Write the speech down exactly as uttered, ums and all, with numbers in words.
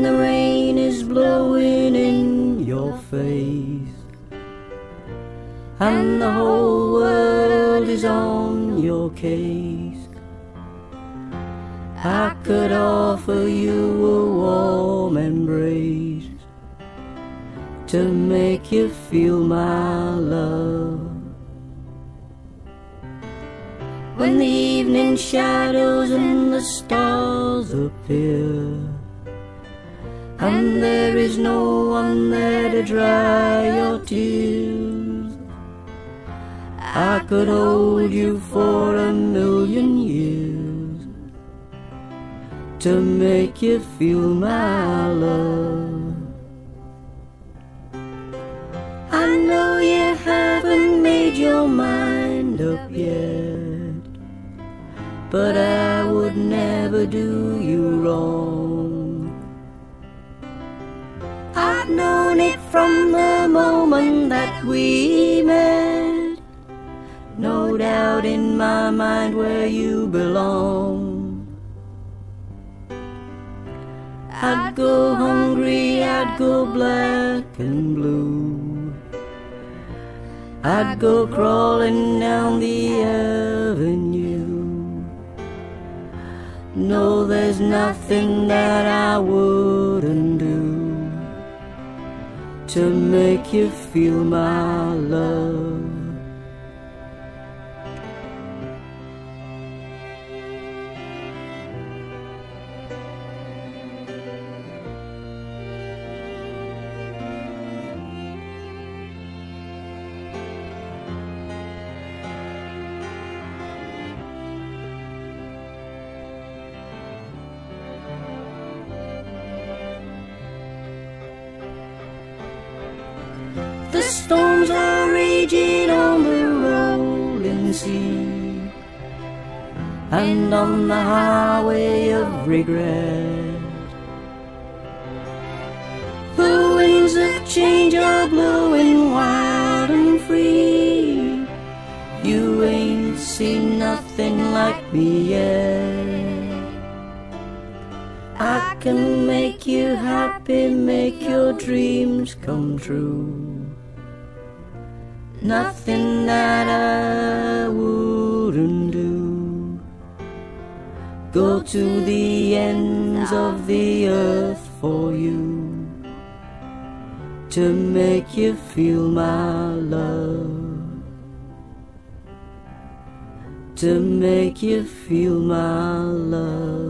the rain is blowing in your face, and the whole world is on your case, I could offer you a warm embrace to make you feel my love. When the evening shadows and the stars appear, and there is no one there to dry your tears, I could hold you for a million years to make you feel my love. I know you haven't made your mind up yet, but I would never do you wrong. I've known it from the moment that we met, no doubt in my mind where you belong. I'd go hungry, I'd go black and blue, I'd go crawling down the avenue. No, there's nothing that I wouldn't do to make you feel my love. The storms are raging on the rolling sea, and on the highway of regret, the winds of change are blowing wild and free. You ain't seen nothing like me yet. I can make you happy, make your dreams come true. Nothing that I wouldn't do. Go to the ends of the earth for you to make you feel my love, to make you feel my love.